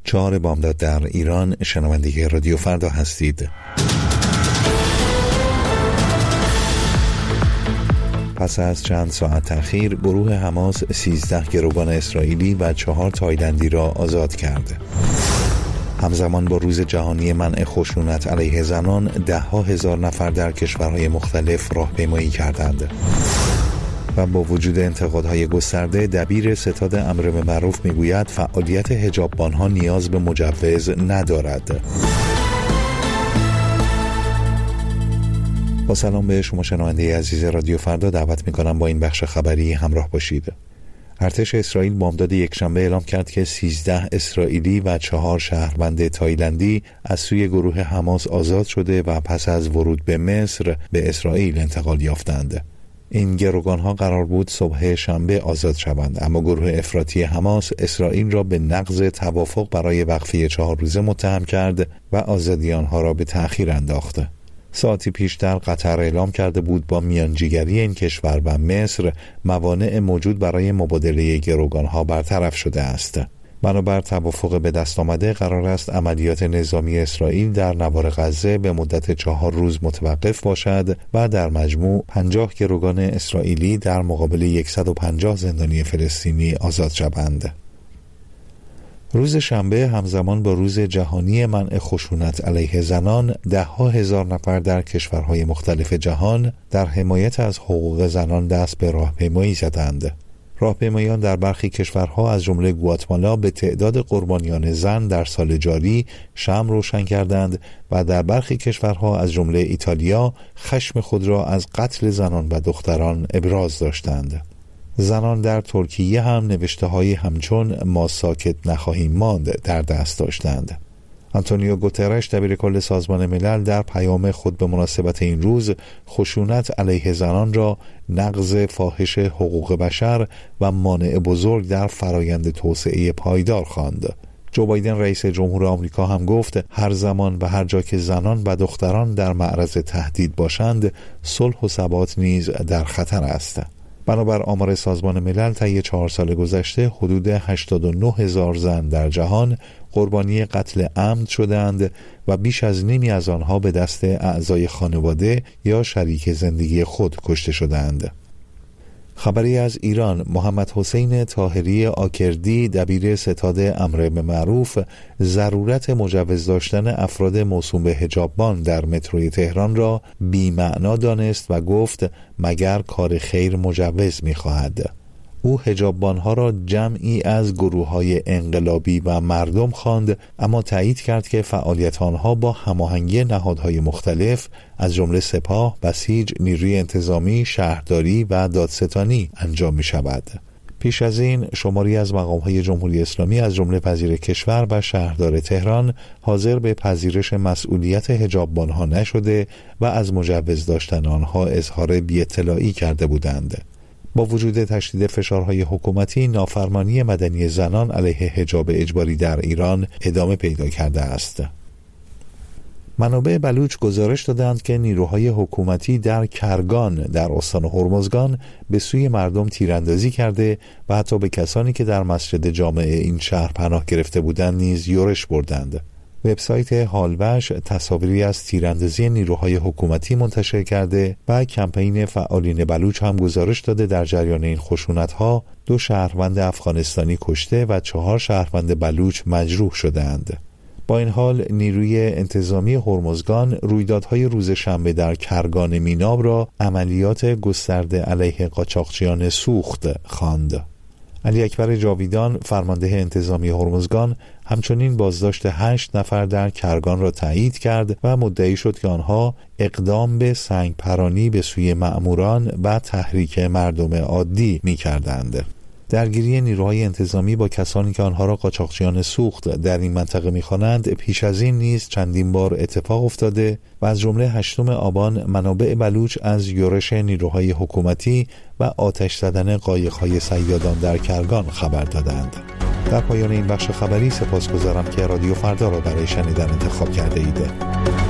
4 بامداد در ایران. شنونده رادیو فردا هستید. پس از چند ساعت تأخیر گروه حماس 13 گروگان اسرائیلی و 4 تایلندی را آزاد کرد. همزمان با روز جهانی منع خشونت علیه زنان، 10,000 نفر در کشورهای مختلف راهپیمایی کردند. و با وجود انتقادهای گسترده، دبیر ستاد امر به معروف میگوید فعالیت حجاببانها نیاز به مجوز ندارد. با سلام به شما شنونده عزیز رادیو فردا، دعوت میکنم با این بخش خبری همراه باشید. ارتش اسرائیل بامداد یکشنبه اعلام کرد که 13 اسرائیلی و 4 شهروند تایلندی از سوی گروه حماس آزاد شده و پس از ورود به مصر به اسرائیل انتقال یافتند. این گروگانها قرار بود صبح شنبه آزاد شوند، اما گروه افراطی حماس اسرائیل را به نقض توافق برای وقفه 4 روزه متهم کرد و آزادی آنها را به تأخیر انداخت. ساعتی پیشتر قطر اعلام کرده بود با میانجیگری این کشور و مصر موانع موجود برای مبادله گروگانها برطرف شده است. بنابر توافق به دست آمده قرار است عملیات نظامی اسرائیل در نوار غزه به مدت 4 روز متوقف باشد و در مجموع 50 گروگان اسرائیلی در مقابل 150 زندانی فلسطینی آزاد شوند. روز شنبه همزمان با روز جهانی منع خشونت علیه زنان، 10,000 نفر در کشورهای مختلف جهان در حمایت از حقوق زنان دست به راهپیمایی زدند. راهپیمایان در برخی کشورها از جمله گواتمالا به تعداد قربانیان زن در سال جاری شمع روشن کردند و در برخی کشورها از جمله ایتالیا خشم خود را از قتل زنان و دختران ابراز داشتند. زنان در ترکیه هم نوشته‌هایی همچون ما ساکت نخواهیم ماند در دست داشتند. آنتونیو گوترش دبیر کل سازمان ملل در پیام خود به مناسبت این روز خشونت علیه زنان را نقض فاحش حقوق بشر و مانع بزرگ در فرایند توسعه پایدار خواند. جو بایدن رئیس جمهور آمریکا هم گفت هر زمان و هر جا که زنان و دختران در معرض تهدید باشند، صلح و ثبات نیز در خطر است. بنابر آمار سازمان ملل طی 4 سال گذشته حدود 89,000 زن در جهان قربانی قتل عمد شدند و بیش از نیمی از آنها به دست اعضای خانواده یا شریک زندگی خود کشته شدند. خبری از ایران: محمد حسین طاهری آکردی دبیر ستاد امر به معروف ضرورت مجوز داشتن افراد موسوم به حجاببان در متروی تهران را بی‌معنا دانست و گفت مگر کار خیر مجوز می‌خواهد. او حجاببانها را جمعی از گروه‌های انقلابی و مردم خواند، اما تایید کرد که فعالیت آنها با هماهنگی نهادهای مختلف از جمله سپاه، بسیج، نیروی انتظامی، شهرداری و دادستانی انجام می‌شود. پیش از این شماری از مقام‌های جمهوری اسلامی از جمله وزیر کشور و شهردار تهران حاضر به پذیرش مسئولیت حجاببانها نشده و از مجوز داشتن آنها اظهار بی‌اطلاعی کرده بودند. با وجود تشدید فشارهای حکومتی، نافرمانی مدنی زنان علیه حجاب اجباری در ایران ادامه پیدا کرده است. منابع بلوچ گزارش دادند که نیروهای حکومتی در کرگان در استان هرمزگان به سوی مردم تیراندازی کرده و حتی به کسانی که در مسجد جامع این شهر پناه گرفته بودند نیز یورش بردند. وبسایت حالوش تصاویری از تیراندازی نیروهای حکومتی منتشر کرده و کمپین فعالین بلوچ هم گزارش داده در جریان این خشونت‌ها 2 شهروند افغانستانی کشته و 4 شهروند بلوچ مجروح شدند. با این حال نیروی انتظامی هرمزگان رویدادهای روز شنبه در کرگان میناب را عملیات گسترده علیه قاچاقچیان سوخت خواند. علی اکبر جاویدان فرمانده انتظامی هرمزگان همچنین بازداشت 8 نفر در کرگان را تایید کرد و مدعی شد که آنها اقدام به سنگ پرانی به سوی مأموران و تحریک مردم عادی می کردند. درگیری نیروهای انتظامی با کسانی که آنها را قاچاقچیان سوخت در این منطقه می‌خوانند پیش از این نیز چندین بار اتفاق افتاده و از جمله 8 آبان منابع بلوچ از یورش نیروهای حکومتی و آتش زدن قایق‌های صیادان در کرگان خبر دادند. در پایان این بخش خبری سپاسگزارم که رادیو فردا را برای شنیدن انتخاب کرده اید.